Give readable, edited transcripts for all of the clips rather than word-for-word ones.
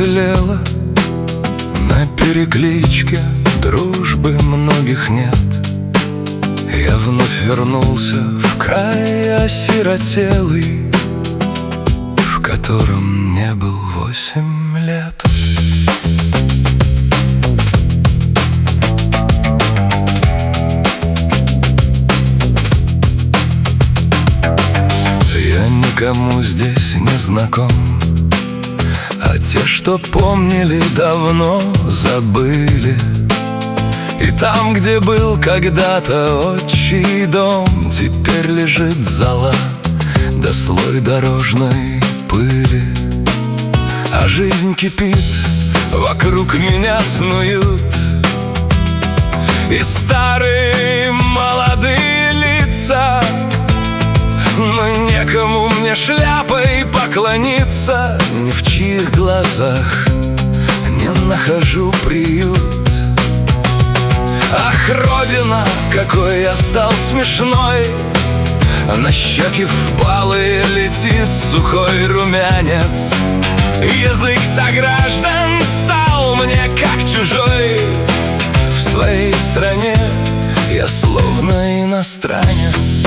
уцелела на перекличке, дружбы многих нет. Я вновь вернулся в край осиротелый, в котором не был 8 лет. Я никому здесь не знаком, а те, что помнили, давно забыли. И там, где был когда-то отчий дом, теперь лежит зола да слой дорожной пыли. А жизнь кипит, вокруг меня снуют и старые молодые лица, но некому мне шляпой поклониться, ни в чьих глазах не нахожу приют. Ах, Родина, какой я стал смешной! На щеки впалые летит сухой румянец. Язык сограждан стал мне как чужой. В своей стране я словно иностранец.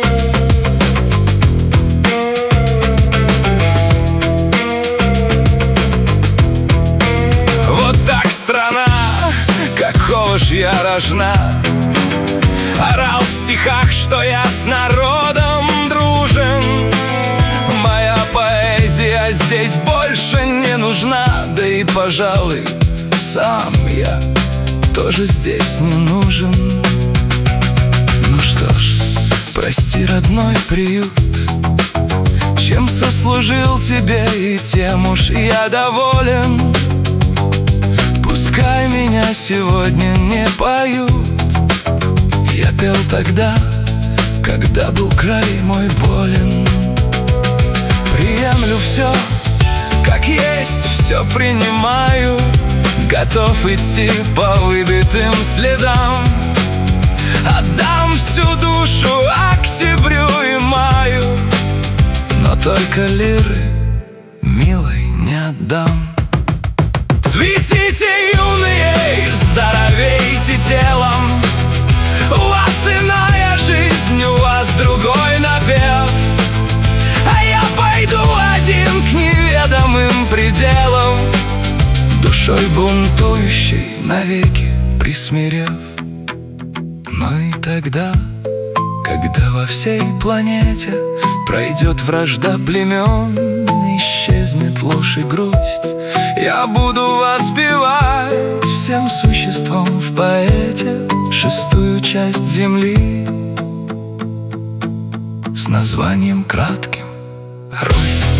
Вот так страна, какого ж я рожна, орал в стихах, что я с народом дружен. Моя поэзия здесь больше не нужна, да и, пожалуй, сам я тоже здесь не нужен. Ну что ж, прости, родной приют, чем сослужил тебе, и тем уж я доволен. Пускай меня сегодня не поют, я пел тогда, когда был край мой болен. Приемлю все, как есть, все принимаю, готов идти по выбитым следам. Отдам всю душу октябрю и маю, но только лиры, милой, не отдам. Цветите, юные, здоровейте телом, у вас иная жизнь, у вас другой напев. А я пойду один к неведомым пределам, душой бунтующей навеки присмирев. Но и тогда, когда во всей планете пройдет вражда племен, исчезнет ложь и грусть, я буду воспевать всем существам в поэте шестую часть земли с названием кратким «Русь».